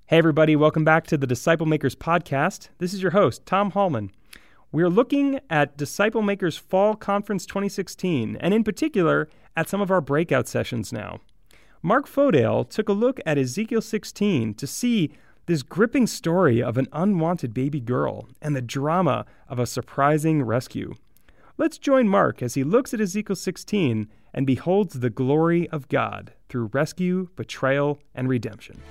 Hey everybody, welcome back to the Disciple Makers Podcast. This is your host, Tom Hallman. We're looking at Disciple Makers Fall Conference 2016, and in particular, at some of our breakout sessions now. Mark Fodale took a look at Ezekiel 16 to see this gripping story of an unwanted baby girl and the drama of a surprising rescue. Let's join Mark as he looks at Ezekiel 16 and beholds the glory of God through rescue, betrayal, and redemption.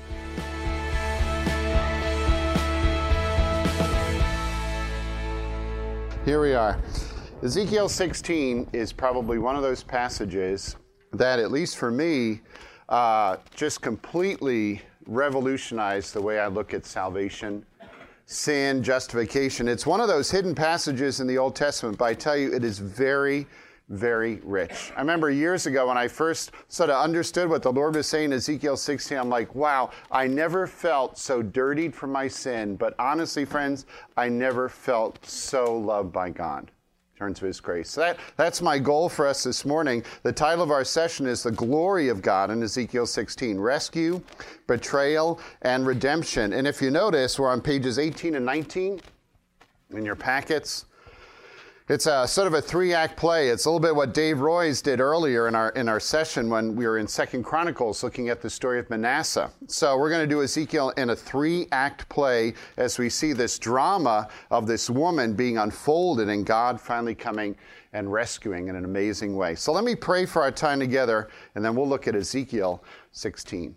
Here we are. Ezekiel 16 is probably one of those passages that, at least for me, just completely revolutionized the way I look at salvation, sin, justification. It's one of those hidden passages in the Old Testament, but I tell you, it is very, very rich. I remember years ago when I first sort of understood what the Lord was saying in Ezekiel 16, I'm like, wow, I never felt so dirtied from my sin, but honestly, friends, I never felt so loved by God. Turn to His grace. So that's my goal for us this morning. The title of our session is The Glory of God in Ezekiel 16, Rescue, Betrayal, and Redemption. And if you notice, we're on pages 18 and 19 in your packets. It's a sort of a three-act play. It's a little bit what Dave Royce did earlier in our session when we were in 2 Chronicles looking at the story of Manasseh. So we're going to do Ezekiel in a three-act play as we see this drama of this woman being unfolded and God finally coming and rescuing in an amazing way. So let me pray for our time together, and then we'll look at Ezekiel 16.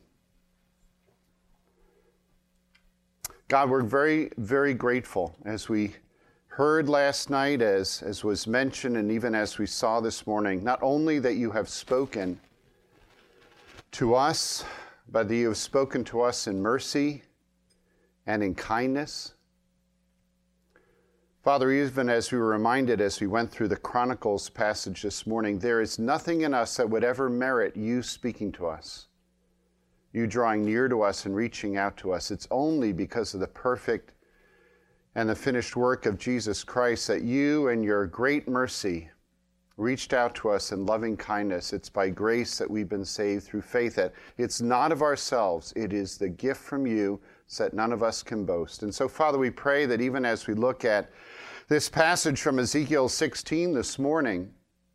God, we're very, very grateful as we heard last night, as was mentioned, and even as we saw this morning, not only that you have spoken to us, but that you have spoken to us in mercy and in kindness. Father, even as we were reminded as we went through the Chronicles passage this morning, there is nothing in us that would ever merit you speaking to us, you drawing near to us and reaching out to us. It's only because of the perfect and the finished work of Jesus Christ that you and your great mercy reached out to us in loving kindness. It's by grace that we've been saved through faith. That it's not of ourselves. It is the gift from you so that none of us can boast. And so, Father, we pray that even as we look at this passage from Ezekiel 16 this morning,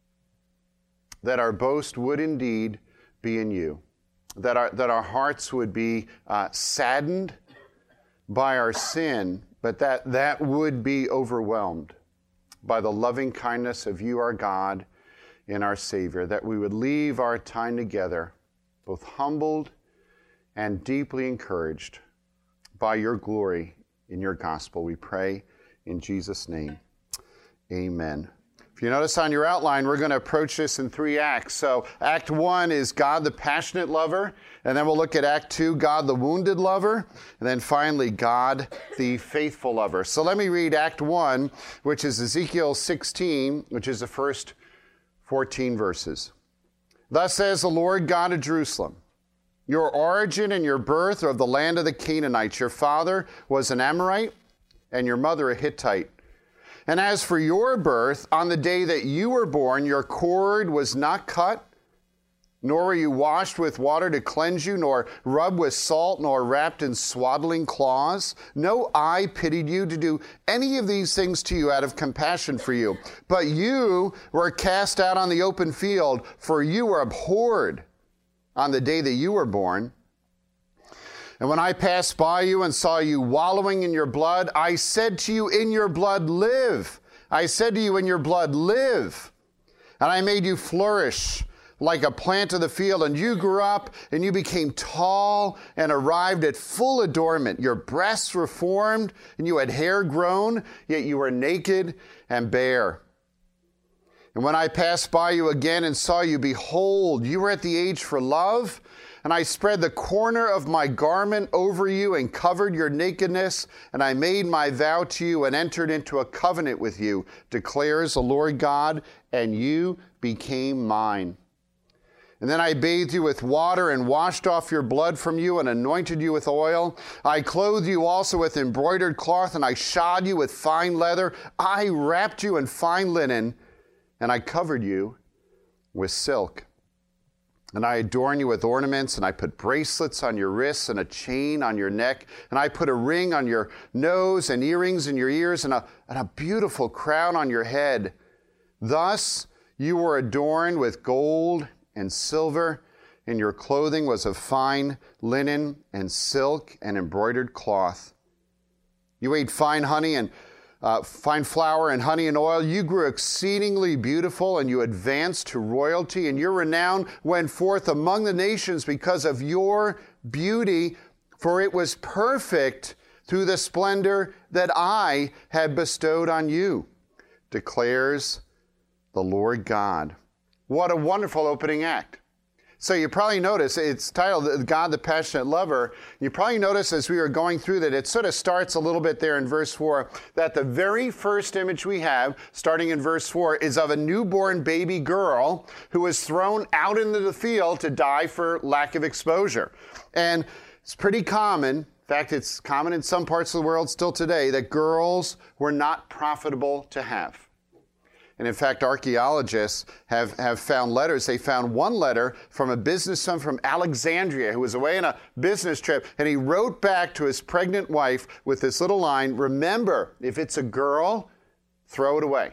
that our boast would indeed be in you. That our hearts would be saddened by our sin, but that would be overwhelmed by the loving kindness of you, our God, and our Savior, that we would leave our time together both humbled and deeply encouraged by your glory in your gospel. We pray in Jesus' name. Amen. If you notice on your outline, we're going to approach this in three acts. So Act 1 is God the passionate lover, and then we'll look at Act 2, God the wounded lover, and then finally God the faithful lover. So let me read Act 1, which is Ezekiel 16, which is the first 14 verses. Thus says the Lord God of Jerusalem, your origin and your birth are of the land of the Canaanites. Your father was an Amorite, and your mother a Hittite. And as for your birth, on the day that you were born, your cord was not cut, nor were you washed with water to cleanse you, nor rubbed with salt, nor wrapped in swaddling cloths. No eye pitied you to do any of these things to you out of compassion for you. But you were cast out on the open field, for you were abhorred on the day that you were born. And when I passed by you and saw you wallowing in your blood, I said to you, in your blood live. I said to you, in your blood live. And I made you flourish like a plant of the field. And you grew up and you became tall and arrived at full adornment. Your breasts were formed and you had hair grown, yet you were naked and bare. And when I passed by you again and saw you, behold, you were at the age for love. And I spread the corner of my garment over you and covered your nakedness. And I made my vow to you and entered into a covenant with you, declares the Lord God, and you became mine. And then I bathed you with water and washed off your blood from you and anointed you with oil. I clothed you also with embroidered cloth, and I shod you with fine leather. I wrapped you in fine linen, and I covered you with silk. And I adorn you with ornaments, and I put bracelets on your wrists and a chain on your neck, and I put a ring on your nose and earrings in your ears and a beautiful crown on your head. Thus you were adorned with gold and silver, and your clothing was of fine linen and silk and embroidered cloth. You ate fine honey and fine flour and honey and oil. You grew exceedingly beautiful, and you advanced to royalty, and your renown went forth among the nations because of your beauty, for it was perfect through the splendor that I had bestowed on you, declares the Lord God. What a wonderful opening act. So you probably notice, it's titled God the Passionate Lover. You probably notice as we were going through that it sort of starts a little bit there in verse 4, that the very first image we have, starting in verse 4, is of a newborn baby girl who was thrown out into the field to die for lack of exposure. And it's pretty common, in fact, it's common in some parts of the world still today, that girls were not profitable to have. And in fact, archaeologists have found letters. They found one letter from a businessman from Alexandria who was away on a business trip, and he wrote back to his pregnant wife with this little line, remember, if it's a girl, throw it away.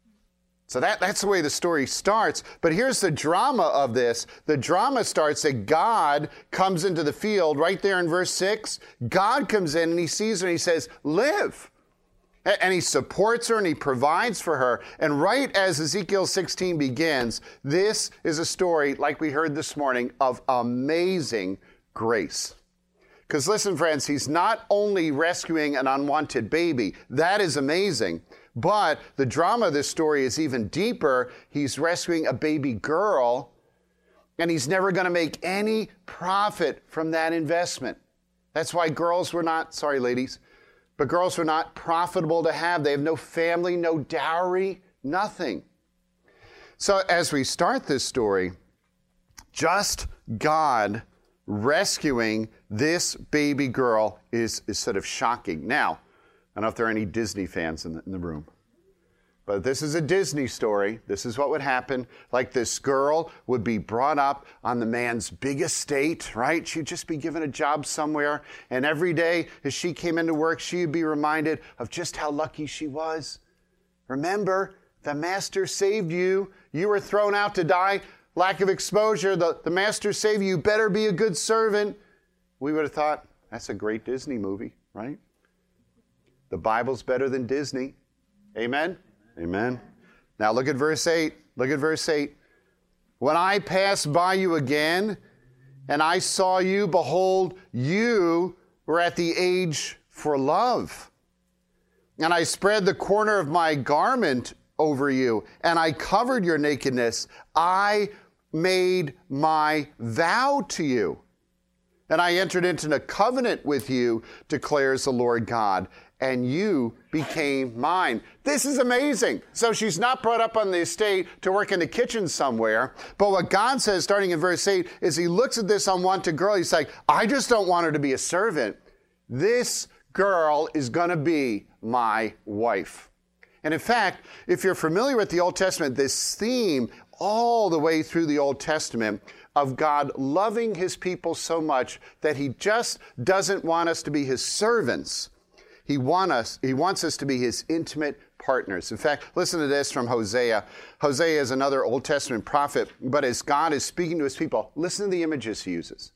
So that's the way the story starts. But here's the drama of this. The drama starts that God comes into the field right there in verse 6. God comes in and he sees her and he says, live. And he supports her and he provides for her. And right as Ezekiel 16 begins, this is a story, like we heard this morning, of amazing grace. Because listen, friends, he's not only rescuing an unwanted baby. That is amazing. But the drama of this story is even deeper. He's rescuing a baby girl, and he's never going to make any profit from that investment. That's why girls were not, sorry ladies, but girls were not profitable to have. They have no family, no dowry, nothing. So as we start this story, just God rescuing this baby girl is sort of shocking. Now, I don't know if there are any Disney fans in the room. But this is a Disney story. This is what would happen. Like this girl would be brought up on the man's big estate, right? She'd just be given a job somewhere. And every day as she came into work, she'd be reminded of just how lucky she was. Remember, the master saved you. You were thrown out to die. Lack of exposure. The master saved you. You better be a good servant. We would have thought, that's a great Disney movie, right? The Bible's better than Disney. Amen? Amen. Now look at verse 8. Look at verse 8. When I passed by you again, and I saw you, behold, you were at the age for love. And I spread the corner of my garment over you, and I covered your nakedness. I made my vow to you. And I entered into a covenant with you, declares the Lord God, and you became mine. This is amazing. So she's not brought up on the estate to work in the kitchen somewhere. But what God says, starting in verse 8, is he looks at this unwanted girl. He's like, I just don't want her to be a servant. This girl is going to be my wife. And in fact, if you're familiar with the Old Testament, this theme all the way through the Old Testament of God loving his people so much that he just doesn't want us to be his servants. He wants us to be his intimate partners. In fact, listen to this from Hosea. Hosea is another Old Testament prophet, but as God is speaking to his people, listen to the images he uses.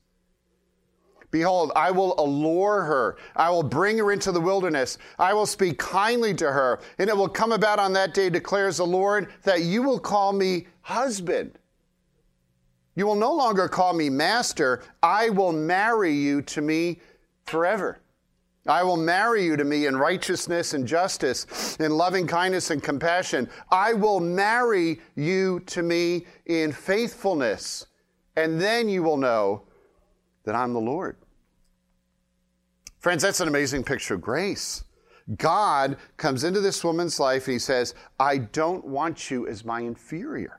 Behold, I will allure her. I will bring her into the wilderness. I will speak kindly to her. And it will come about on that day, declares the Lord, that you will call me husband. You will no longer call me master. I will marry you to me forever. I will marry you to me in righteousness and justice, in loving kindness and compassion. I will marry you to me in faithfulness. And then you will know that I'm the Lord. Friends, that's an amazing picture of grace. God comes into this woman's life and he says, I don't want you as my inferior.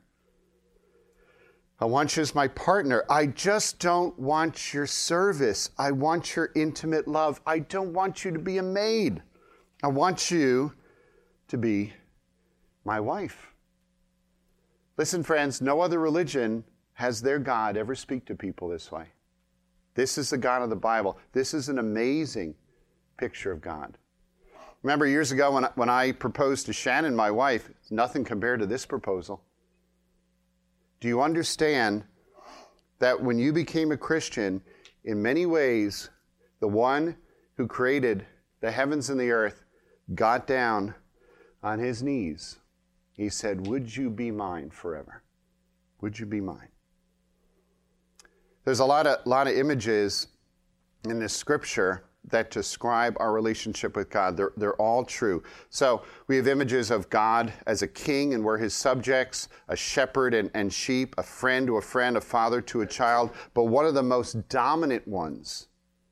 I want you as my partner. I just don't want your service. I want your intimate love. I don't want you to be a maid. I want you to be my wife. Listen, friends, no other religion Has their God ever speak to people this way? This is the God of the Bible. This is an amazing picture of God. Remember years ago when I proposed to Shannon, my wife, it's nothing compared to this proposal. Do you understand that when you became a Christian, in many ways, the one who created the heavens and the earth got down on his knees. He said, would you be mine forever? Would you be mine? There's a lot of images in this scripture that describe our relationship with God. They're all true. So we have images of God as a king and we're his subjects, a shepherd and sheep, a friend to a friend, a father to a child. But one of the most dominant ones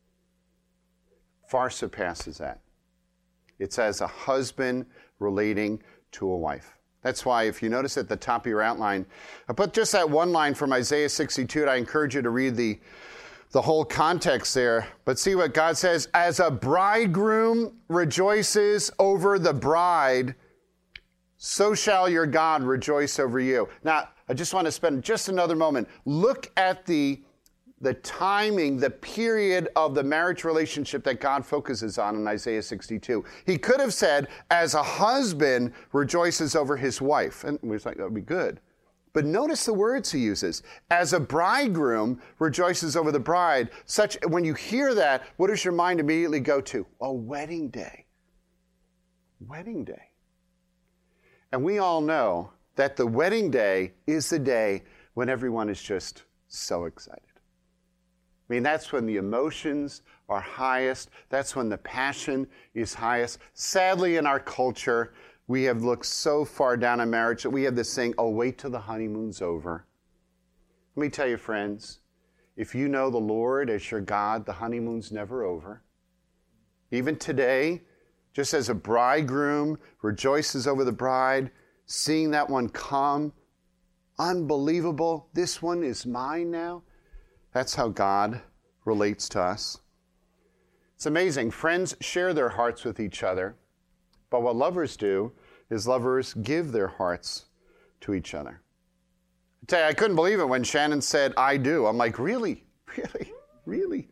far surpasses that. It's as a husband relating to a wife. That's why if you notice at the top of your outline, I put just that one line from Isaiah 62, and I encourage you to read the whole context there. But see what God says, as a bridegroom rejoices over the bride, so shall your God rejoice over you. Now, I just want to spend just another moment. Look at the timing, the period of the marriage relationship that God focuses on in Isaiah 62. He could have said, as a husband rejoices over his wife. And we was like, that would be good. But notice the words he uses. As a bridegroom rejoices over the bride. When you hear that, what does your mind immediately go to? A wedding day. Wedding day. And we all know that the wedding day is the day when everyone is just so excited. I mean, that's when the emotions are highest. That's when the passion is highest. Sadly, in our culture, we have looked so far down on marriage that we have this saying, oh, wait till the honeymoon's over. Let me tell you, friends, if you know the Lord as your God, the honeymoon's never over. Even today, just as a bridegroom rejoices over the bride, seeing that one come, unbelievable, this one is mine now. That's how God relates to us. It's amazing. Friends share their hearts with each other, but what lovers do is lovers give their hearts to each other. I tell you, I couldn't believe it when Shannon said, I do. I'm like, really? Really? Really?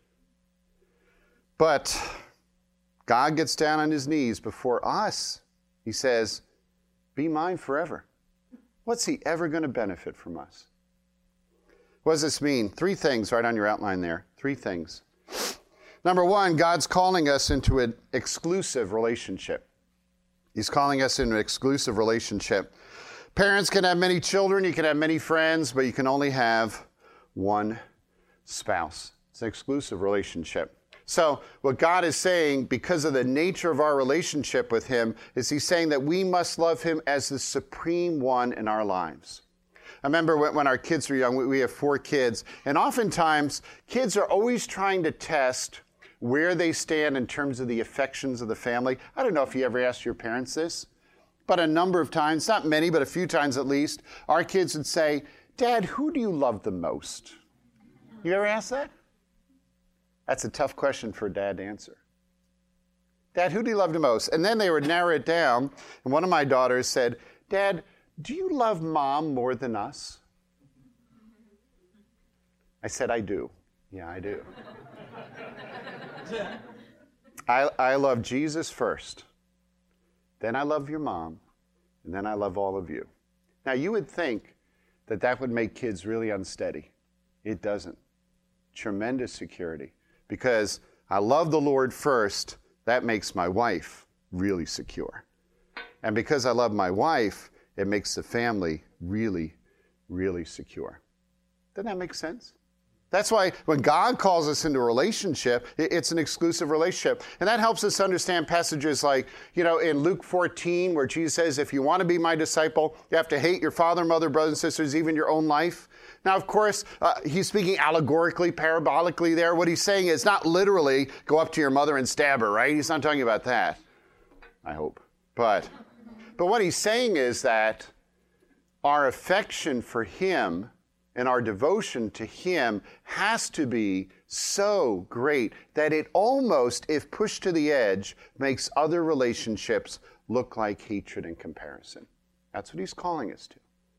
But God gets down on his knees before us. He says, be mine forever. What's he ever going to benefit from us? What does this mean? 3 things right on your outline there. 3 things. Number 1, God's calling us into an exclusive relationship. He's calling us into an exclusive relationship. Parents can have many children, you can have many friends, but you can only have one spouse. It's an exclusive relationship. So what God is saying, because of the nature of our relationship with him, is he's saying that we must love him as the supreme one in our lives. I remember when our kids were young, we have 4 kids, and oftentimes kids are always trying to test where they stand in terms of the affections of the family. I don't know if you ever asked your parents this, but a number of times, not many, but a few times at least, our kids would say, Dad, who do you love the most? You ever ask that? That's a tough question for a dad to answer. Dad, who do you love the most? And then they would narrow it down, and one of my daughters said, Dad, do you love Mom more than us? I said, I do. Yeah, I do. I love Jesus first. Then I love your mom. And then I love all of you. Now, you would think that that would make kids really unsteady. It doesn't. Tremendous security. Because I love the Lord first, that makes my wife really secure. And because I love my wife, it makes the family really, really secure. Doesn't that make sense? That's why when God calls us into a relationship, it's an exclusive relationship. And that helps us understand passages like, in Luke 14, where Jesus says, if you want to be my disciple, you have to hate your father, mother, brothers and sisters, even your own life. Now, of course, he's speaking allegorically, parabolically there. What he's saying is not literally go up to your mother and stab her, right? He's not talking about that, I hope. But what he's saying is that our affection for him and our devotion to him has to be so great that it almost, if pushed to the edge, makes other relationships look like hatred in comparison. That's what he's calling us to.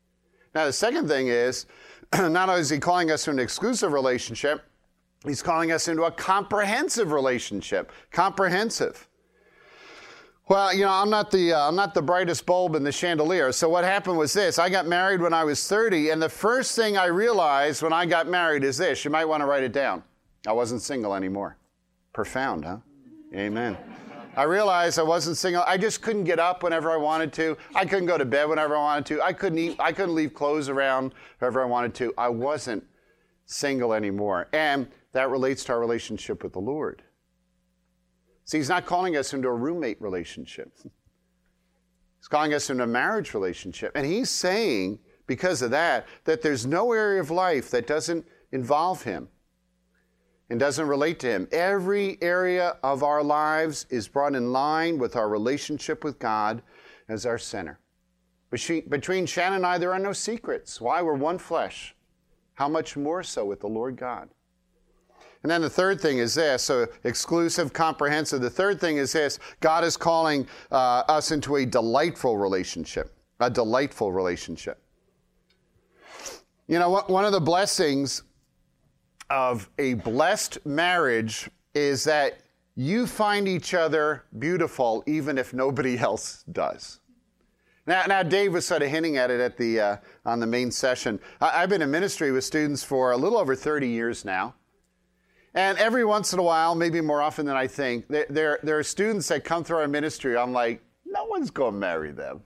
Now, the second thing is, not only is he calling us to an exclusive relationship, he's calling us into a comprehensive relationship. Comprehensive. Well, I'm not the brightest bulb in the chandelier. So what happened was this. I got married when I was 30, and the first thing I realized when I got married is this. You might want to write it down. I wasn't single anymore. Profound, huh? Amen. I realized I wasn't single. I just couldn't get up whenever I wanted to. I couldn't go to bed whenever I wanted to. I couldn't leave clothes around wherever I wanted to. I wasn't single anymore. And that relates to our relationship with the Lord. See, he's not calling us into a roommate relationship. He's calling us into a marriage relationship. And he's saying, because of that there's no area of life that doesn't involve him and doesn't relate to him. Every area of our lives is brought in line with our relationship with God as our center. Between Shannon and I, there are no secrets. Why? We're one flesh. How much more so with the Lord God? And then the third thing is this, so exclusive, comprehensive. The third thing is this, God is calling us into a delightful relationship. A delightful relationship. One of the blessings of a blessed marriage is that you find each other beautiful even if nobody else does. Now Dave was sort of hinting at it on the main session. I've been in ministry with students for a little over 30 years now. And every once in a while, maybe more often than I think, there are students that come through our ministry. I'm like, no one's going to marry them.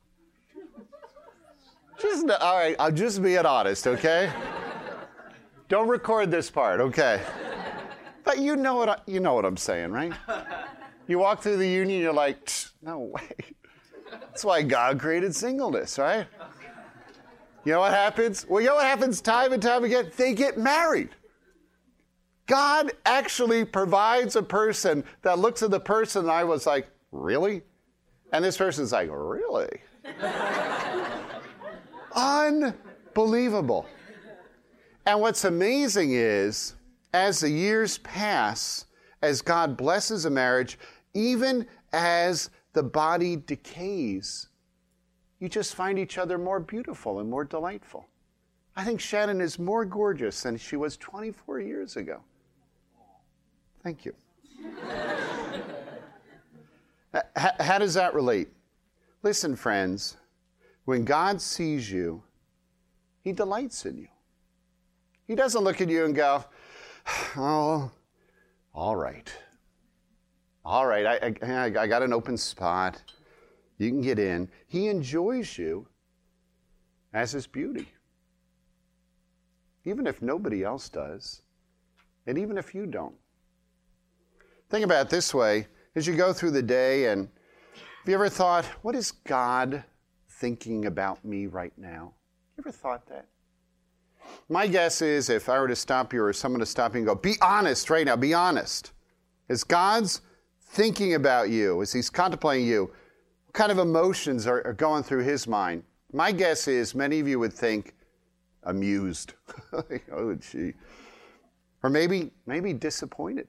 All right, I'll just be honest, okay? Don't record this part, okay? But you know what I'm saying, right? You walk through the union, you're like, no way. That's why God created singleness, right? You know what happens? Well, you know what happens time and time again? They get married. God actually provides a person that looks at the person and I was like, really? And this person's like, really? Unbelievable. And what's amazing is, as the years pass, as God blesses a marriage, even as the body decays, you just find each other more beautiful and more delightful. I think Shannon is more gorgeous than she was 24 years ago. Thank you. How does that relate? Listen, friends, when God sees you, he delights in you. He doesn't look at you and go, oh, all right. All right, I got an open spot. You can get in. He enjoys you as his beauty. Even if nobody else does, and even if you don't. Think about it this way, as you go through the day, and have you ever thought, what is God thinking about me right now? You ever thought that? My guess is if I were to stop you or someone to stop you and go, be honest right now, be honest. Is God's thinking about you, as he's contemplating you, what kind of emotions are going through his mind? My guess is many of you would think amused. Oh, gee. Or maybe disappointed.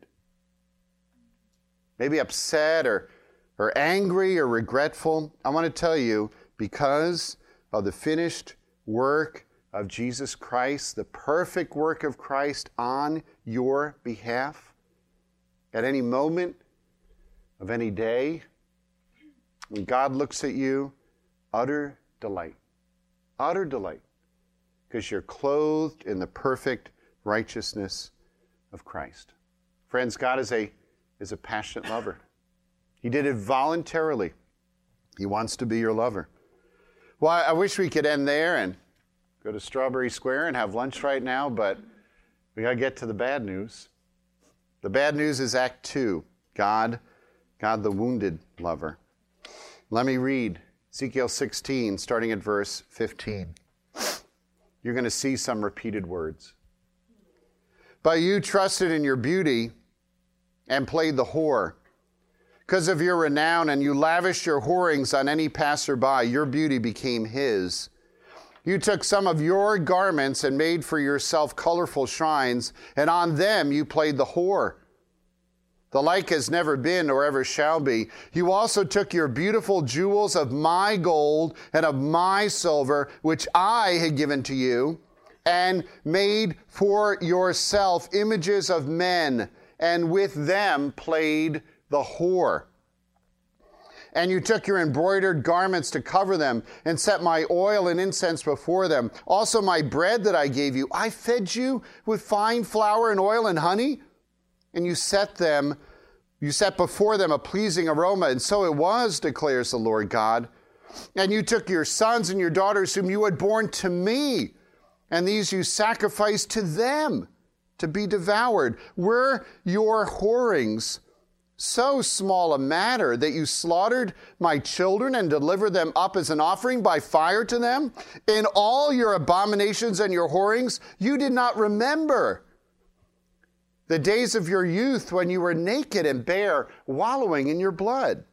Maybe upset or angry or regretful. I want to tell you, because of the finished work of Jesus Christ, the perfect work of Christ on your behalf, at any moment of any day, when God looks at you, utter delight. Utter delight. Because you're clothed in the perfect righteousness of Christ. Friends, God is a passionate lover. He did it voluntarily. He wants to be your lover. Well, I wish we could end there and go to Strawberry Square and have lunch right now, but we got to get to the bad news. The bad news is Act 2, God the wounded lover. Let me read Ezekiel 16, starting at verse 15. You're going to see some repeated words. But you trusted in your beauty and played the whore. Because of your renown, and you lavished your whorings on any passerby, your beauty became his. You took some of your garments and made for yourself colorful shrines, and on them you played the whore. The like has never been or ever shall be. You also took your beautiful jewels of my gold and of my silver, which I had given to you, and made for yourself images of men, and with them played the whore. And you took your embroidered garments to cover them, and set my oil and incense before them. Also my bread that I gave you, I fed you with fine flour and oil and honey. And you set before them a pleasing aroma. And so it was, declares the Lord God. And you took your sons and your daughters whom you had borne to me, and these you sacrificed to them to be devoured. Were your whorings so small a matter that you slaughtered my children and delivered them up as an offering by fire to them? In all your abominations and your whorings, you did not remember the days of your youth when you were naked and bare, wallowing in your blood.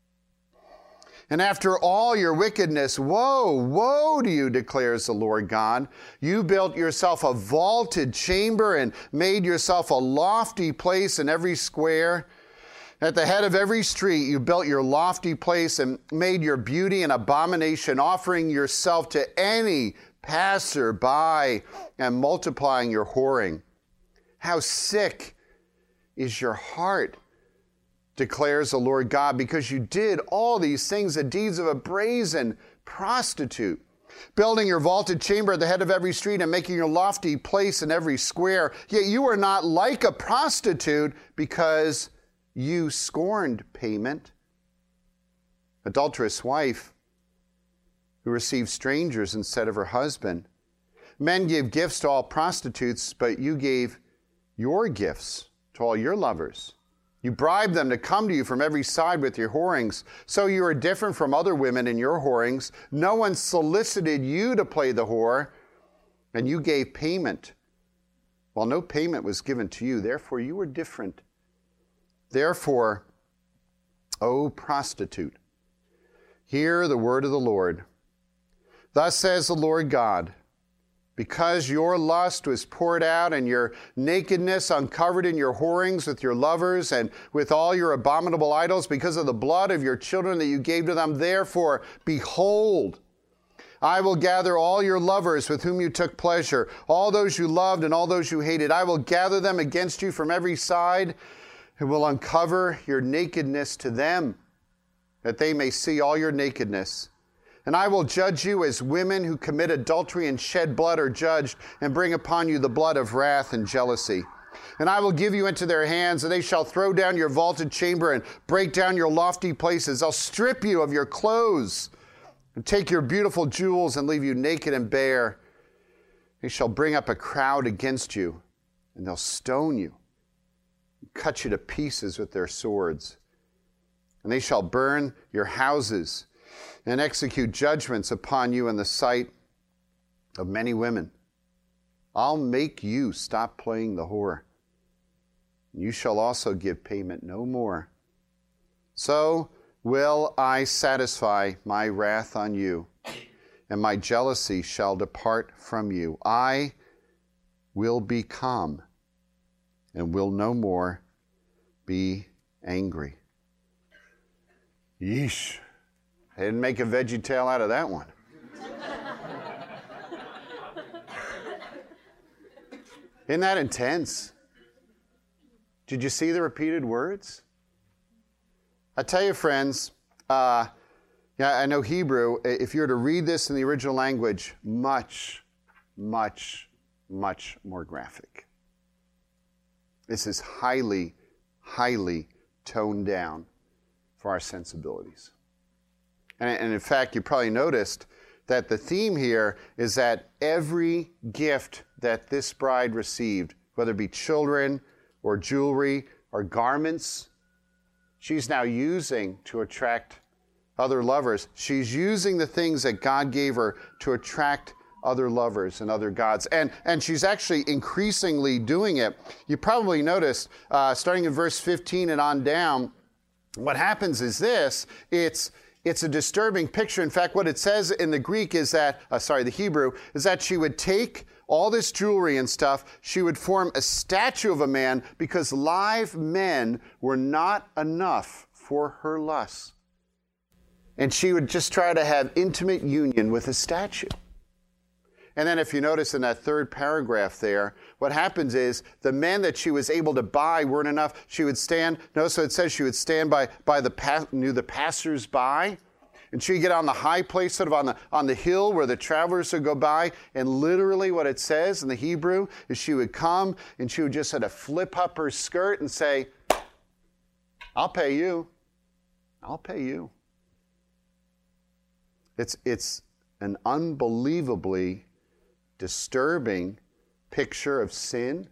And after all your wickedness, woe to you, declares the Lord God. You built yourself a vaulted chamber and made yourself a lofty place in every square. At the head of every street, you built your lofty place and made your beauty an abomination, offering yourself to any passer-by and multiplying your whoring. How sick is your heart, declares the Lord God, because you did all these things, the deeds of a brazen prostitute, building your vaulted chamber at the head of every street and making your lofty place in every square. Yet you are not like a prostitute, because you scorned payment. Adulterous wife who receives strangers instead of her husband. Men give gifts to all prostitutes, but you gave your gifts to all your lovers. You bribed them to come to you from every side with your whorings. So you are different from other women in your whorings. No one solicited you to play the whore, and you gave payment, while no payment was given to you. Therefore, you were different. Therefore, O prostitute, hear the word of the Lord. Thus says the Lord God, because your lust was poured out and your nakedness uncovered in your whorings with your lovers and with all your abominable idols, because of the blood of your children that you gave to them, therefore, behold, I will gather all your lovers with whom you took pleasure, all those you loved and all those you hated. I will gather them against you from every side and will uncover your nakedness to them, that they may see all your nakedness. And I will judge you as women who commit adultery and shed blood are judged, and bring upon you the blood of wrath and jealousy. And I will give you into their hands, and they shall throw down your vaulted chamber and break down your lofty places. They'll strip you of your clothes and take your beautiful jewels and leave you naked and bare. They shall bring up a crowd against you, and they'll stone you, and cut you to pieces with their swords. And they shall burn your houses and execute judgments upon you in the sight of many women. I'll make you stop playing the whore. You shall also give payment no more. So will I satisfy my wrath on you, and my jealousy shall depart from you. I will be calm and will no more be angry. Yeesh. I didn't make a Veggie Tale out of that one. Isn't that intense? Did you see the repeated words? I tell you, friends, I know Hebrew. If you were to read this in the original language, much more graphic. This is highly toned down for our sensibilities. And in fact, you probably noticed that the theme here is that every gift that this bride received, whether it be children or jewelry or garments, she's now using to attract other lovers. She's using the things that God gave her to attract other lovers and other gods. And she's actually increasingly doing it. You probably noticed, starting in verse 15 and on down, what happens is this. It's a disturbing picture. In fact, what it says in the Greek is that, the Hebrew, is that she would take all this jewelry and stuff, she would form a statue of a man because live men were not enough for her lust. And she would just try to have intimate union with a statue. And then if you notice in that third paragraph there, what happens is the men that she was able to buy weren't enough. She would stand, notice what it says, she would stand by the passers-by. And she'd get on the high place, sort of on the hill where the travelers would go by. And literally what it says in the Hebrew is she would come and she would just sort of flip up her skirt and say, I'll pay you. I'll pay you. It's an unbelievably disturbing picture of sin.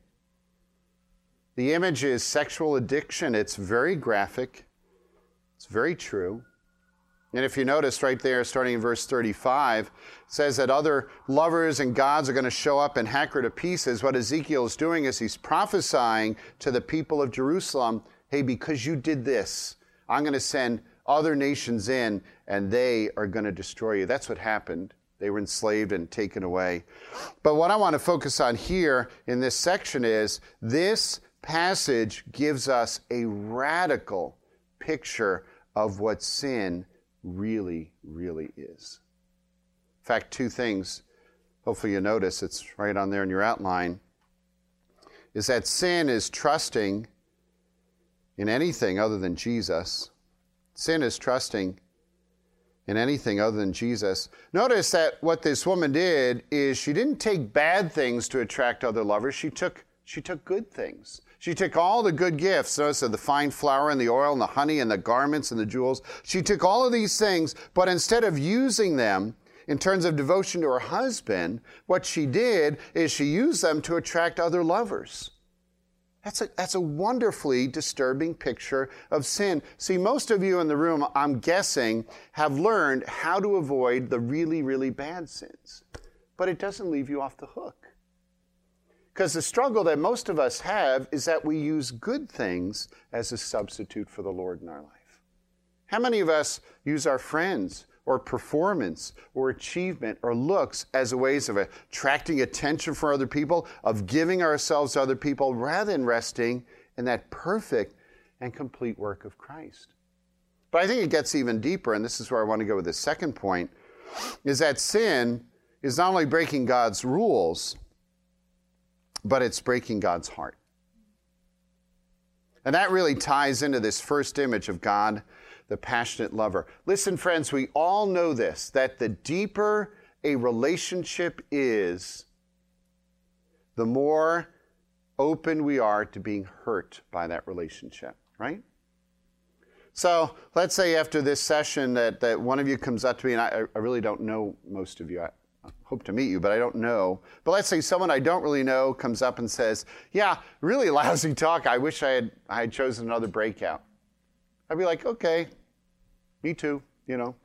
The image is sexual addiction. It's very graphic. It's very true. And if you notice right there, starting in verse 35, it says that other lovers and gods are going to show up and hack her to pieces. What Ezekiel is doing is he's prophesying to the people of Jerusalem, hey, because you did this, I'm going to send other nations in and they are going to destroy you. That's what happened. They were enslaved and taken away. But what I want to focus on here in this section is this passage gives us a radical picture of what sin really, really is. In fact, two things, hopefully you notice, it's right on there in your outline, is that sin is trusting in anything other than Jesus. Sin is trusting in anything other than Jesus. Notice that what this woman did is she didn't take bad things to attract other lovers. She took good things. She took all the good gifts, notice the fine flour and the oil and the honey and the garments and the jewels. She took all of these things, but instead of using them in terms of devotion to her husband, what she did is she used them to attract other lovers. That's a wonderfully disturbing picture of sin. See, most of you in the room, I'm guessing, have learned how to avoid the really, really bad sins. But it doesn't leave you off the hook. Because the struggle that most of us have is that we use good things as a substitute for the Lord in our life. How many of us use our friends or performance or achievement or looks as a ways of attracting attention from other people, of giving ourselves to other people, rather than resting in that perfect and complete work of Christ? But I think it gets even deeper, and this is where I want to go with the second point, is that sin is not only breaking God's rules, but it's breaking God's heart. And that really ties into this first image of God, the passionate lover. Listen, friends, we all know this, that the deeper a relationship is, the more open we are to being hurt by that relationship, right? So let's say after this session that one of you comes up to me, and I really don't know most of you. I hope to meet you, but I don't know. But let's say someone I don't really know comes up and says, yeah, really lousy talk. I wish I had chosen another breakout. I'd be like, okay, me too, you know.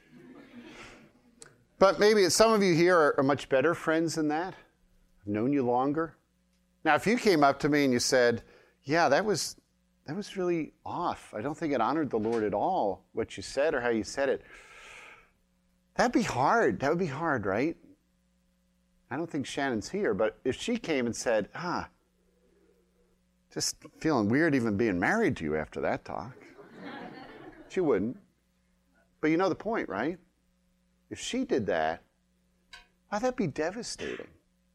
But maybe some of you here are much better friends than that. I've known you longer. Now, if you came up to me and you said, yeah, that was really off. I don't think it honored the Lord at all, what you said or how you said it. That'd be hard. That would be hard, right? I don't think Shannon's here, but if she came and said, just feeling weird even being married to you after that talk, she wouldn't. But you know the point, right? If she did that, that'd be devastating.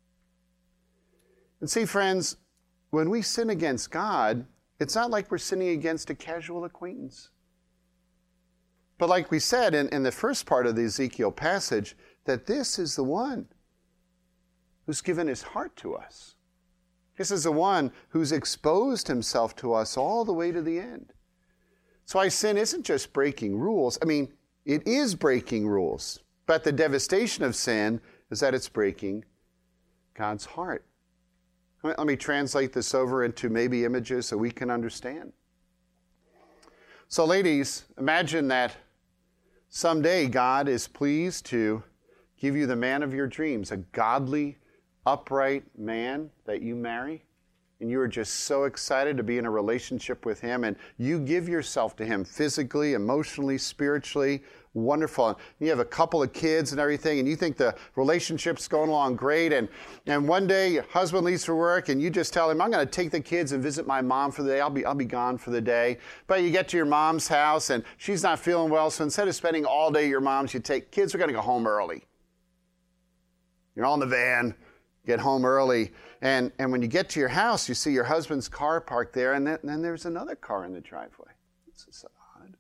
And see, friends, when we sin against God, it's not like we're sinning against a casual acquaintance. But like we said in the first part of the Ezekiel passage, that this is the one who's given his heart to us. This is the one who's exposed himself to us all the way to the end. So why sin isn't just breaking rules. I mean, it is breaking rules. But the devastation of sin is that it's breaking God's heart. Let me translate this over into maybe images so we can understand. So ladies, imagine that someday God is pleased to give you the man of your dreams, a godly, upright man that you marry. And you are just so excited to be in a relationship with him, and you give yourself to him physically, emotionally, spiritually, wonderful. And you have a couple of kids and everything, and you think the relationship's going along great. And one day your husband leaves for work, and you just tell him, I'm going to take the kids and visit my mom for the day. I'll be gone for the day. But you get to your mom's house, and she's not feeling well. So instead of spending all day at your mom's, you take kids. We're going to go home early. You're all in the van, get home early. And when you get to your house, you see your husband's car parked there, and then there's another car in the driveway. This is odd.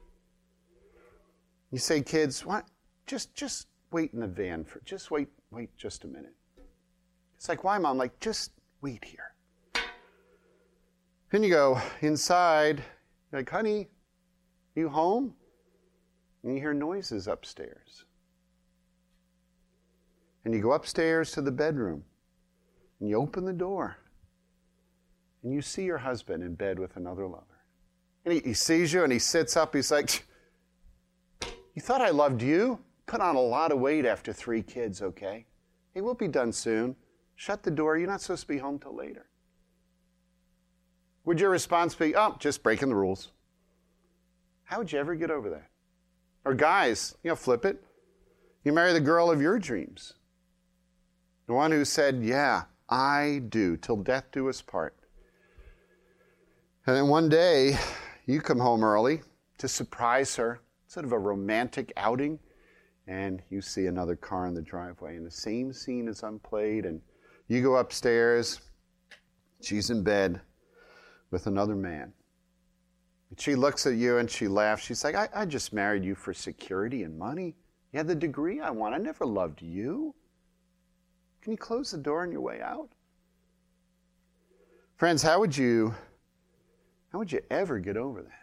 You say, kids, what? Just wait in the van just wait just a minute. It's like, why, Mom? Like, just wait here. Then you go inside, you're like, honey, you home? And you hear noises upstairs. And you go upstairs to the bedroom, and you open the door, and you see your husband in bed with another lover. And he sees you, and he sits up. He's like, you thought I loved you? Put on a lot of weight after 3 kids, okay? Hey, we'll be done soon. Shut the door. You're not supposed to be home till later. Would your response be, oh, just breaking the rules? How would you ever get over that? Or guys, flip it. You marry the girl of your dreams. The one who said, yeah, I do, till death do us part. And then one day, you come home early to surprise her, sort of a romantic outing, and you see another car in the driveway, and the same scene is unplayed, and you go upstairs, she's in bed with another man. And she looks at you and she laughs. She's like, I just married you for security and money. You had the degree I want. I never loved you. Can you close the door on your way out? Friends, how would you ever get over that?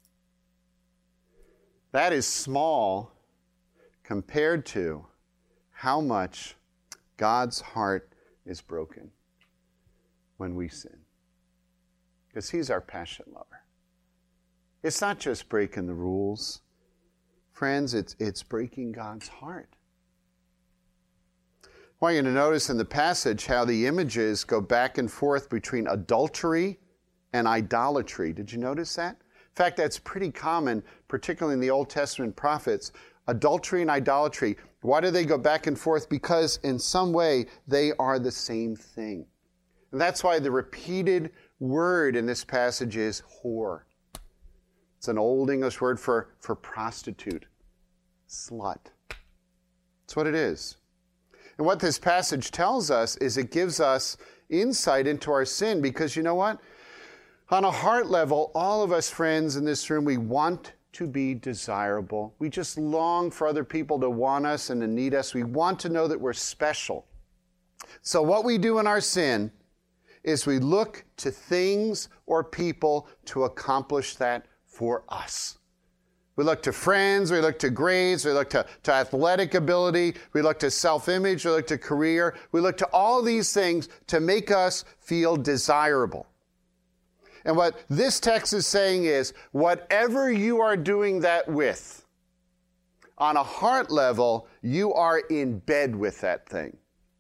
That is small compared to how much God's heart is broken when we sin. Because He's our passionate lover. It's not just breaking the rules. Friends, it's breaking God's heart. I want you to notice in the passage how the images go back and forth between adultery and idolatry. Did you notice that? In fact, that's pretty common, particularly in the Old Testament prophets. Adultery and idolatry. Why do they go back and forth? Because in some way they are the same thing. And that's why the repeated word in this passage is whore. It's an old English word for prostitute, slut. That's what it is. And what this passage tells us is it gives us insight into our sin, because you know what? On a heart level, all of us friends in this room, we want to be desirable. We just long for other people to want us and to need us. We want to know that we're special. So what we do in our sin is we look to things or people to accomplish that for us. We look to friends, we look to grades, we look to athletic ability, we look to self-image, we look to career. We look to all these things to make us feel desirable. And what this text is saying is, whatever you are doing that with, on a heart level, you are in bed with that thing.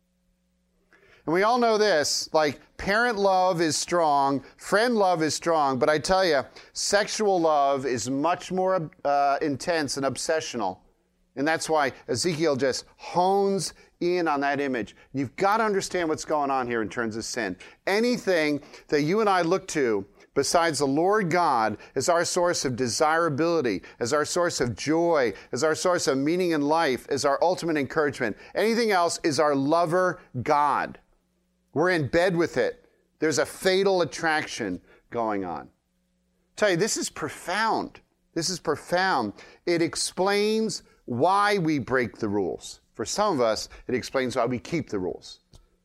And we all know this, like parent love is strong, friend love is strong, but I tell you, sexual love is much more intense and obsessional. And that's why Ezekiel just hones in on that image. You've got to understand what's going on here in terms of sin. Anything that you and I look to besides the Lord God as our source of desirability, as our source of joy, as our source of meaning in life, as our ultimate encouragement, anything else is our lover God. We're in bed with it. There's a fatal attraction going on. I tell you, this is profound. This is profound. It explains why we break the rules. For some of us, it explains why we keep the rules.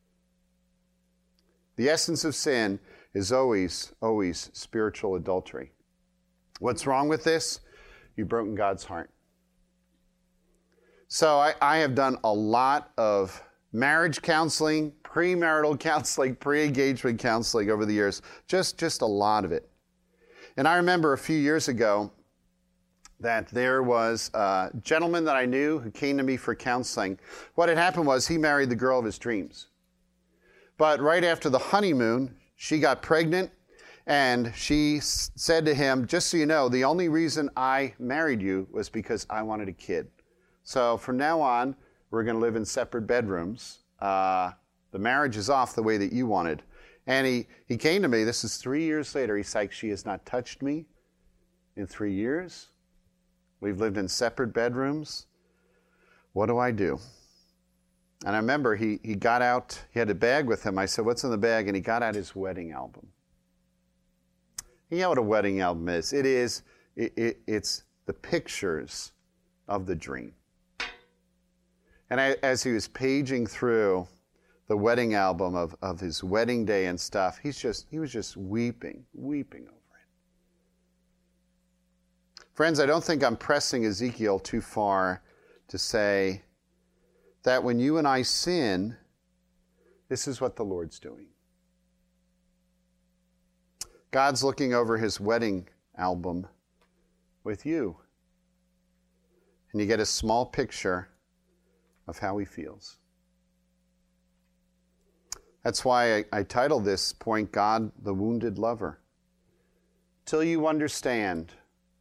The essence of sin is always spiritual adultery. What's wrong with this? You've broken God's heart. So I have done a lot of marriage counseling, premarital counseling, pre-engagement counseling over the years. Just a lot of it. And I remember a few years ago that there was a gentleman that I knew who came to me for counseling. What had happened was he married the girl of his dreams. But right after the honeymoon, she got pregnant, And she said to him, just so you know, the only reason I married you was because I wanted a kid. So from now on, we're going to live in separate bedrooms. The marriage is off the way that you wanted. And he came to me, this is 3 years later, he's like, she has not touched me in 3 years. We've lived in separate bedrooms. What do I do? And I remember he got out, he had a bag with him. I said, what's in the bag? And he got out his wedding album. You know what a wedding album is? It's the pictures of the dream. And as he was paging through the wedding album of his wedding day and stuff, he was just weeping over it. Friends, I don't think I'm pressing Ezekiel too far to say that when you and I sin, this is what the Lord's doing. God's looking over his wedding album with you. And you get a small picture of how he feels. That's why I titled this point, God, the Wounded Lover. Till you understand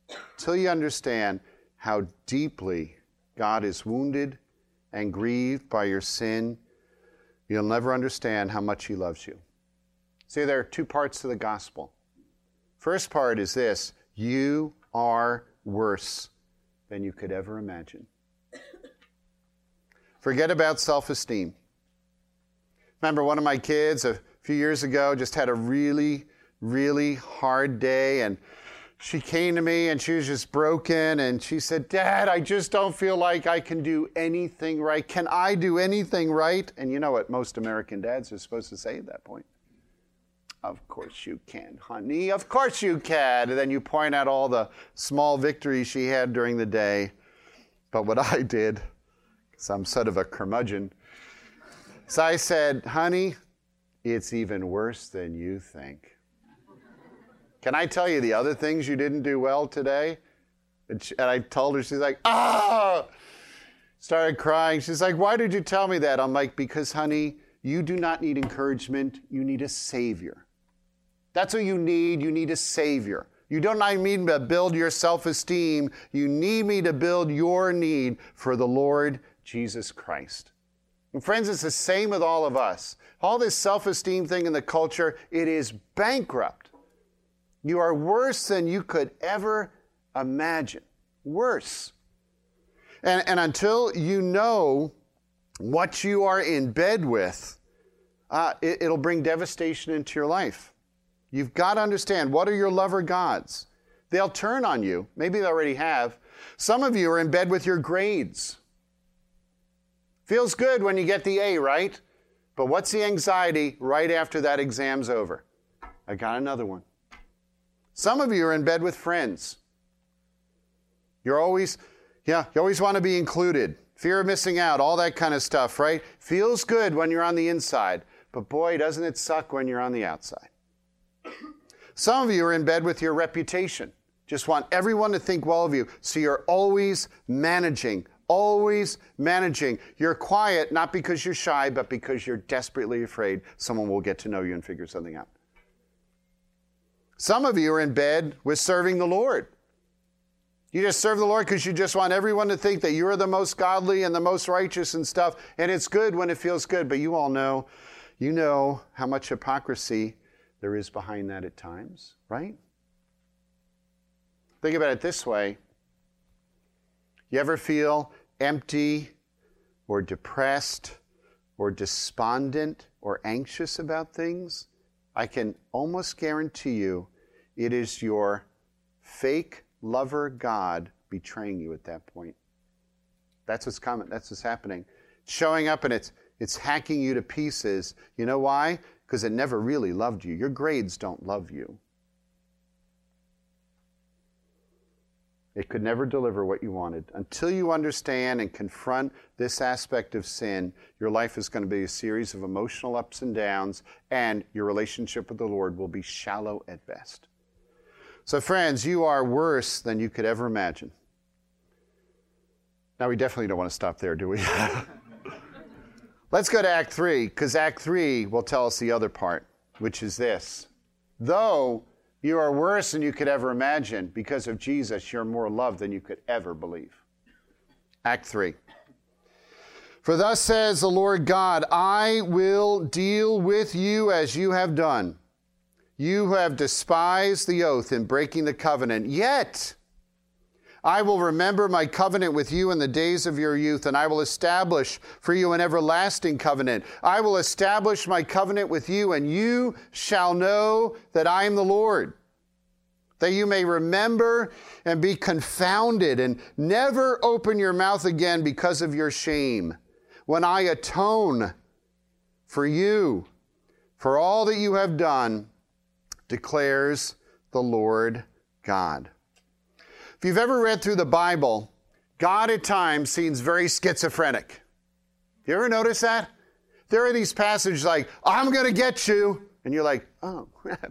how deeply God is wounded and grieved by your sin, you'll never understand how much he loves you. See, there are two parts to the gospel. First part is this: you are worse than you could ever imagine. Forget about self-esteem. Remember, one of my kids a few years ago just had a really, really hard day, and she came to me and she was just broken, and she said, Dad, I just don't feel like I can do anything right. Can I do anything right? And you know what most American dads are supposed to say at that point? Of course you can, honey. Of course you can. And then you point out all the small victories she had during the day. But what I did, because I'm sort of a curmudgeon, so I said, honey, it's even worse than you think. Can I tell you the other things you didn't do well today? And I told her, she's like, started crying. She's like, why did you tell me that? I'm like, because, honey, you do not need encouragement. You need a Savior. That's what you need. You need a Savior. You don't need me to build your self-esteem. You need me to build your need for the Lord Jesus Christ. And friends, it's the same with all of us. All this self-esteem thing in the culture, it is bankrupt. You are worse than you could ever imagine. Worse. And until you know what you are in bed with, it'll bring devastation into your life. You've got to understand, what are your lover gods? They'll turn on you. Maybe they already have. Some of you are in bed with your grades. Feels good when you get the A, right? But what's the anxiety right after that exam's over? I got another one. Some of you are in bed with friends. You always want to be included. Fear of missing out, all that kind of stuff, right? Feels good when you're on the inside, but boy, doesn't it suck when you're on the outside. Some of you are in bed with your reputation. Just want everyone to think well of you, so you're always managing. You're quiet, not because you're shy, but because you're desperately afraid someone will get to know you and figure something out. Some of you are in bed with serving the Lord. You just serve the Lord because you just want everyone to think that you're the most godly and the most righteous and stuff. And it's good when it feels good, but you all know, how much hypocrisy there is behind that at times, right? Think about it this way. You ever feel empty or depressed or despondent or anxious about things? I can almost guarantee you it is your fake lover God betraying you at that point. That's what's coming. That's what's happening. It's showing up and it's hacking you to pieces. You know why? Because it never really loved you. Your grades don't love you. It could never deliver what you wanted. Until you understand and confront this aspect of sin, your life is going to be a series of emotional ups and downs, and your relationship with the Lord will be shallow at best. So friends, you are worse than you could ever imagine. Now, we definitely don't want to stop there, do we? Let's go to Act 3, because Act 3 will tell us the other part, which is this. Though You are worse than you could ever imagine. Because of Jesus, you're more loved than you could ever believe. Act 3. For thus says the Lord God, I will deal with you as you have done. You who have despised the oath in breaking the covenant. Yet I will remember my covenant with you in the days of your youth, and I will establish for you an everlasting covenant. I will establish my covenant with you, and you shall know that I am the Lord. That you may remember and be confounded and never open your mouth again because of your shame. When I atone for you, for all that you have done, declares the Lord God. If you've ever read through the Bible, God at times seems very schizophrenic. You ever notice that? There are these passages like, I'm going to get you. And you're like, oh, crap.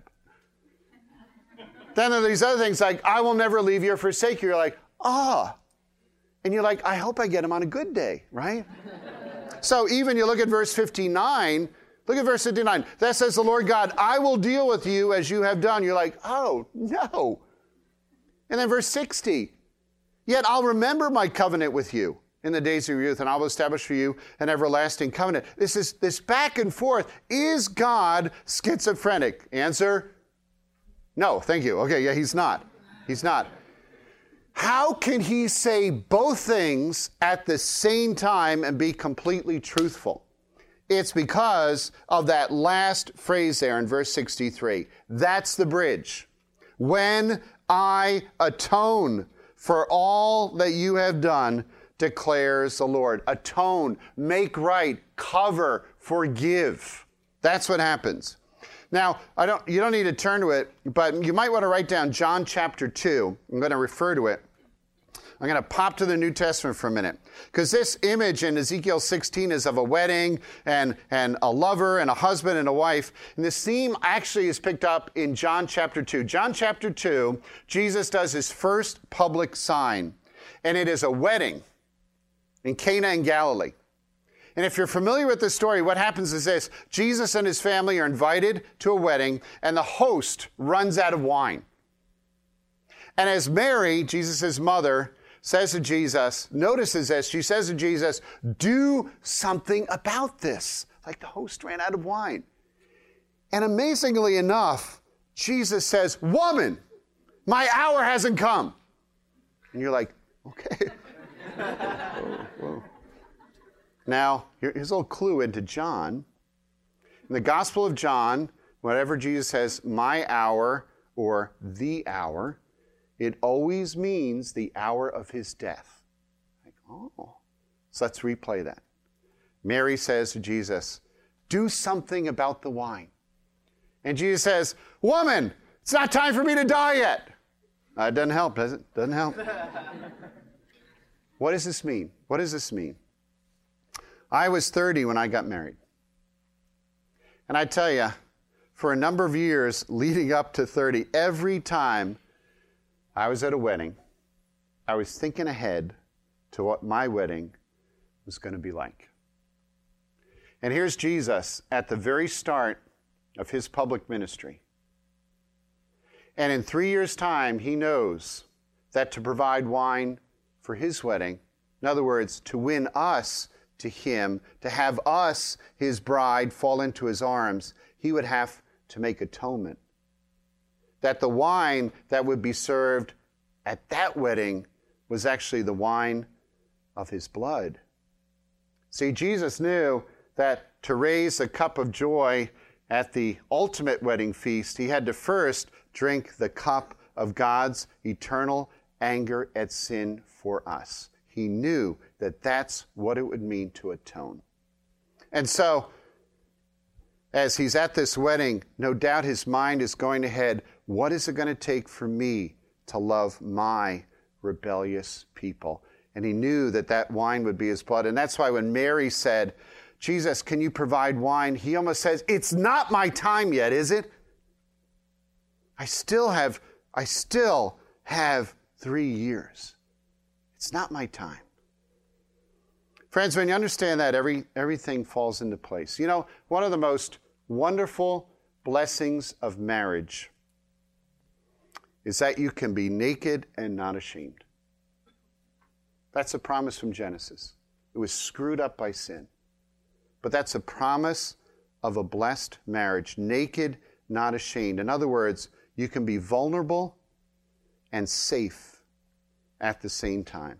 Then there are these other things like, I will never leave you or forsake you. You're like, ah. And you're like, I hope I get him on a good day, right? So even you look at verse 59, look at verse 59. That says the Lord God, I will deal with you as you have done. You're like, oh, no. And then verse 60, yet I'll remember my covenant with you in the days of your youth, and I will establish for you an everlasting covenant. This back and forth. Is God schizophrenic? Answer, no, thank you. Okay, yeah, he's not. He's not. How can he say both things at the same time and be completely truthful? It's because of that last phrase there in verse 63. That's the bridge. When I atone for all that you have done, declares the Lord. Atone, make right, cover, forgive. That's what happens. Now, you don't need to turn to it, but you might want to write down John chapter 2. I'm going to refer to it. I'm going to pop to the New Testament for a minute. Because this image in Ezekiel 16 is of a wedding and a lover and a husband and a wife. And this theme actually is picked up in John chapter 2. John chapter 2, Jesus does his first public sign. And it is a wedding in Cana in Galilee. And if you're familiar with this story, what happens is this. Jesus and his family are invited to a wedding, and the host runs out of wine. And as Mary, Jesus' mother, says to Jesus, notices this, she says to Jesus, do something about this. Like the host ran out of wine. And amazingly enough, Jesus says, woman, my hour hasn't come. And you're like, okay. Whoa. Now, here's a little clue into John. In the Gospel of John, whenever Jesus says, my hour or the hour, it always means the hour of his death. Like, oh. So let's replay that. Mary says to Jesus, do something about the wine. And Jesus says, woman, it's not time for me to die yet. It doesn't help, does it? Doesn't help. What does this mean? What does this mean? I was 30 when I got married. And I tell you, for a number of years leading up to 30, every time I was at a wedding, I was thinking ahead to what my wedding was going to be like. And here's Jesus at the very start of his public ministry. And in 3 years' time, he knows that to provide wine for his wedding, in other words, to win us to him, to have us, his bride, fall into his arms, he would have to make atonement. That the wine that would be served at that wedding was actually the wine of his blood. See, Jesus knew that to raise a cup of joy at the ultimate wedding feast, he had to first drink the cup of God's eternal anger at sin for us. He knew that that's what it would mean to atone. And so, as he's at this wedding, no doubt his mind is going ahead, what is it going to take for me to love my rebellious people? And he knew that that wine would be his blood. And that's why when Mary said, Jesus, can you provide wine? He almost says, it's not my time yet, is it? I still have 3 years. It's not my time. Friends, when you understand that, everything falls into place. You know, one of the most wonderful blessings of marriage is that you can be naked and not ashamed. That's a promise from Genesis. It was screwed up by sin. But that's a promise of a blessed marriage, naked, not ashamed. In other words, you can be vulnerable and safe at the same time.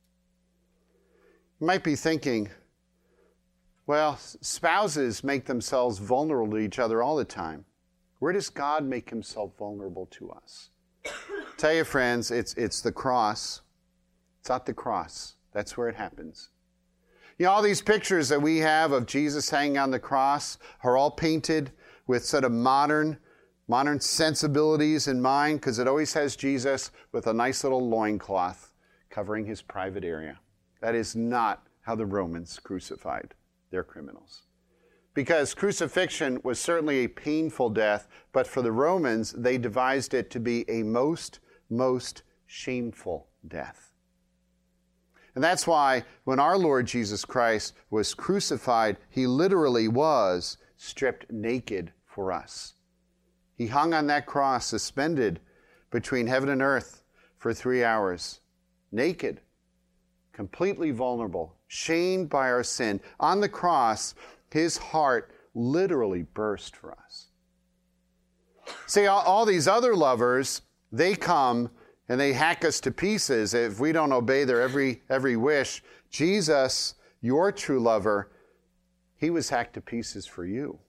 You might be thinking, well, spouses make themselves vulnerable to each other all the time. Where does God make himself vulnerable to us? Tell you, friends, it's the cross. It's not the cross. That's where it happens. You know, all these pictures that we have of Jesus hanging on the cross are all painted with sort of modern sensibilities in mind, because it always has Jesus with a nice little loincloth covering his private area. That is not how the Romans crucified their criminals. Because crucifixion was certainly a painful death, but for the Romans, they devised it to be a most shameful death. And that's why when our Lord Jesus Christ was crucified, he literally was stripped naked for us. He hung on that cross, suspended between heaven and earth for 3 hours, naked, completely vulnerable, shamed by our sin. On the cross, his heart literally burst for us. See, all these other lovers, they come and they hack us to pieces if we don't obey their every wish. Jesus, your true lover, he was hacked to pieces for you.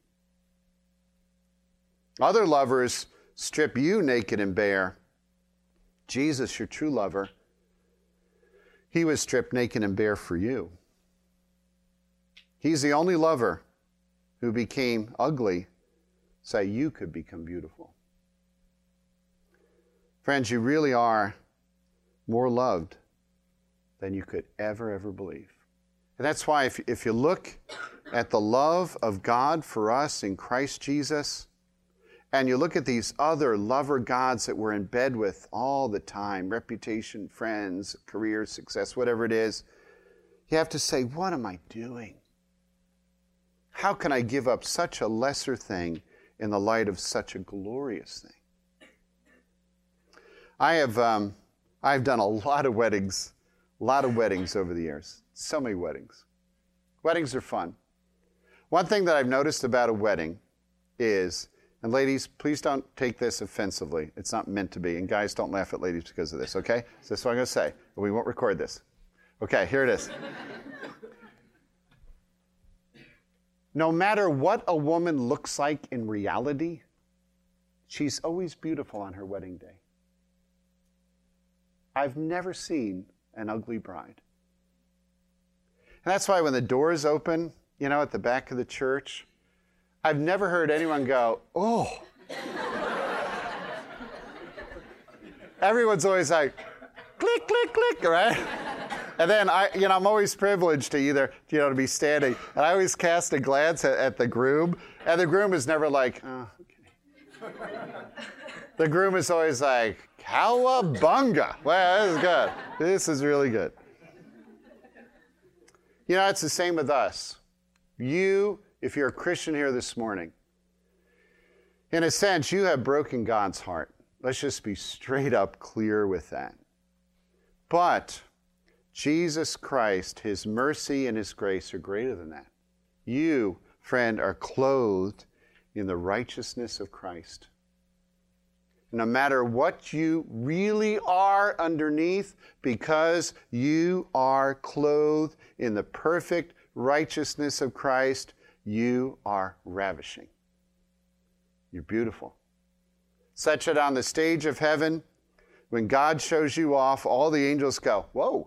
Other lovers strip you naked and bare. Jesus, your true lover, he was stripped naked and bare for you. He's the only lover who became ugly so you could become beautiful. Friends, you really are more loved than you could ever believe. And that's why if you look at the love of God for us in Christ Jesus, and you look at these other lover gods that we're in bed with all the time, reputation, friends, career, success, whatever it is, you have to say, what am I doing? How can I give up such a lesser thing in the light of such a glorious thing? I've done a lot of weddings over the years. So many weddings. Weddings are fun. One thing that I've noticed about a wedding is, and ladies, please don't take this offensively. It's not meant to be. And guys, don't laugh at ladies because of this, okay? So that's what I'm going to say. We won't record this. Okay, here it is. No matter what a woman looks like in reality, she's always beautiful on her wedding day. I've never seen an ugly bride. And that's why when the doors open, at the back of the church, I've never heard anyone go, oh. Everyone's always like, click, click, click, right? And then I'm always privileged to either, to be standing. And I always cast a glance at the groom. And the groom is never like, oh, okay. The groom is always like, cowabunga. Well, this is good. This is really good. It's the same with us. If you're a Christian here this morning, in a sense, you have broken God's heart. Let's just be straight up clear with that. But Jesus Christ, his mercy and his grace are greater than that. You, friend, are clothed in the righteousness of Christ. No matter what you really are underneath, because you are clothed in the perfect righteousness of Christ, you are ravishing. You're beautiful. Such that on the stage of heaven, when God shows you off, all the angels go, whoa.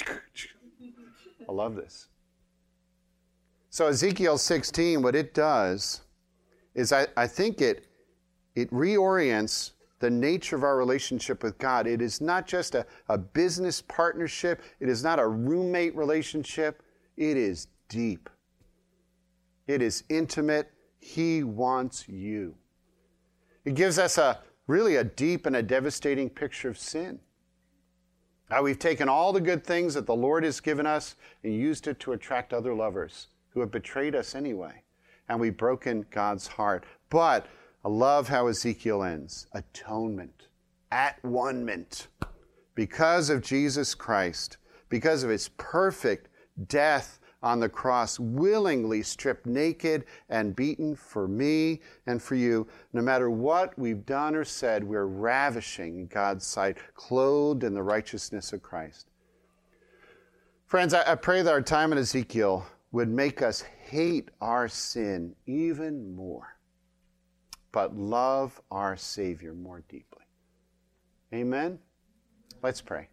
I love this. So Ezekiel 16, what it does is I think it reorients the nature of our relationship with God. It is not just a business partnership. It is not a roommate relationship. It is deep. It is intimate. He wants you. It gives us really a deep and a devastating picture of sin. How we've taken all the good things that the Lord has given us and used it to attract other lovers who have betrayed us anyway. And we've broken God's heart. But I love how Ezekiel ends. Atonement. at-one-ment. Because of Jesus Christ, because of his perfect death on the cross, willingly stripped naked and beaten for me and for you. No matter what we've done or said, we're ravishing in God's sight, clothed in the righteousness of Christ. Friends, I pray that our time in Ezekiel would make us hate our sin even more, but love our Savior more deeply. Amen? Let's pray.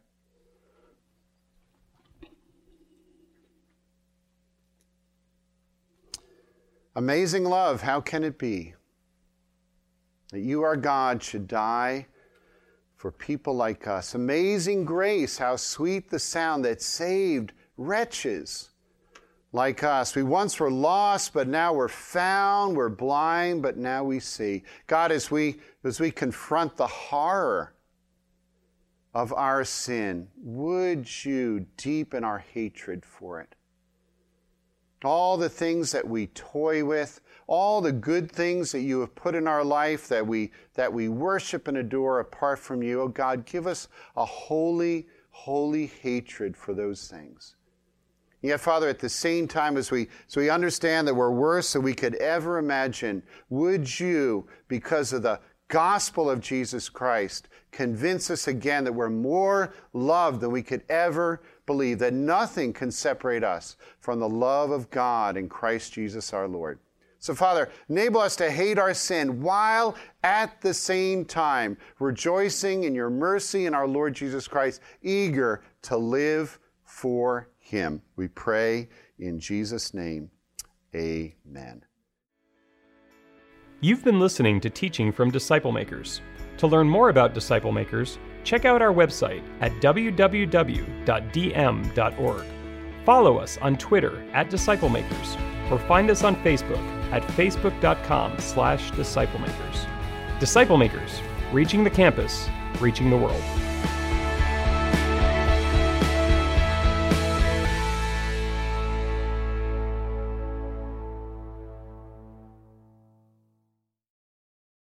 Amazing love, how can it be that you, our God, should die for people like us? Amazing grace, how sweet the sound that saved wretches like us. We once were lost, but now we're found. We're blind, but now we see. God, as we confront the horror of our sin, would you deepen our hatred for it? All the things that we toy with, all the good things that you have put in our life that we worship and adore apart from you, oh God, give us a holy, holy hatred for those things. Yet, Father, at the same time as we understand that we're worse than we could ever imagine, would you, because of the gospel of Jesus Christ, convince us again that we're more loved than we could ever believe, that nothing can separate us from the love of God in Christ Jesus our Lord. So, Father, enable us to hate our sin while at the same time rejoicing in your mercy in our Lord Jesus Christ, eager to live for him. We pray in Jesus' name. Amen. You've been listening to teaching from Disciple Makers. To learn more about Disciple Makers, check out our website at www.dm.org. Follow us on Twitter @Disciple Makers, or find us on Facebook at facebook.com/disciplemakers. Disciple Makers, reaching the campus, reaching the world.